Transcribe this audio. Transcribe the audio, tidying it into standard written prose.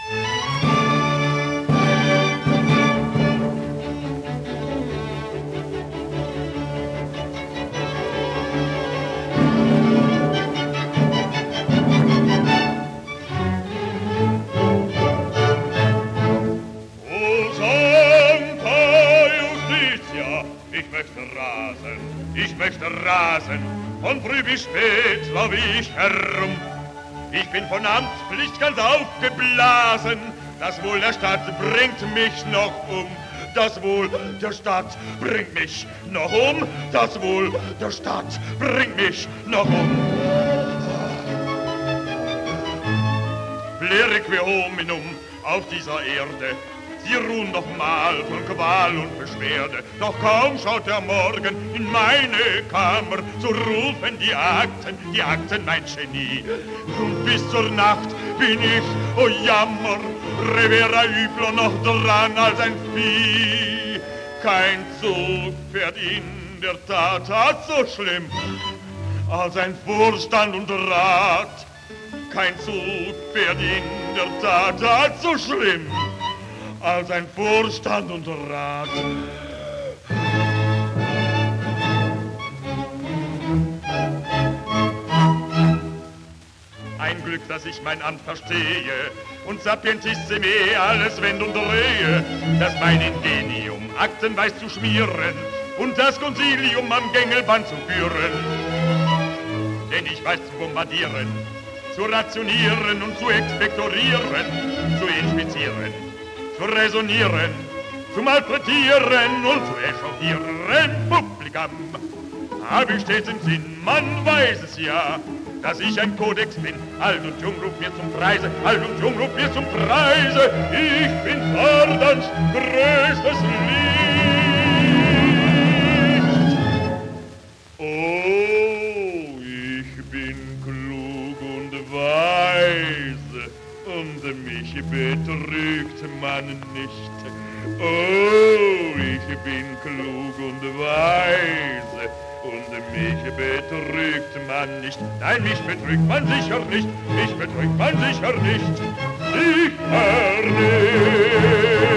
Ich möchte rasen, von früh bis spät lauf ich herum. Ich bin von Amtspflicht ganz aufgeblasen, das Wohl der Stadt bringt mich noch um. Das Wohl der Stadt bringt mich noch um. Das Wohl der Stadt bringt mich noch um. Blerik hominum auf dieser Erde, sie ruhen noch mal von Qual und Beschwerde. Doch kaum schaut der Morgen in meine Kammer, so rufen die Akten mein Genie. Und bis zur Nacht bin ich, oh Jammer, Revera übler noch dran als ein Vieh. Kein Zug fährt in der Tat so schlimm als ein Vorstand und Rat. Kein Zug fährt in der Tat so schlimm als ein Vorstand und Rat. Ein Glück, dass ich mein Amt verstehe und sapientissime alles wend und drehe, dass mein Ingenium Akten weiß zu schmieren und das Concilium am Gängelband zu führen. Denn ich weiß zu bombardieren, zu rationieren und zu expektorieren, zu inspizieren, zu räsonieren, zu malträtieren und zu echauffieren. Publikam, hab ich stets im Sinn, man weiß es ja, dass ich ein Kodex bin. Alt und Jung ruft mir zum Preise, Alt und Jung ruft mir zum Preise. Ich bin Vardans größtes Licht. Oh, ich bin klug und weise und mich betrügt man nicht. Oh, ich bin klug und weise und mich betrügt man nicht. Nein, mich betrügt man sicher nicht. Mich betrügt man sicher nicht. Sicher nicht.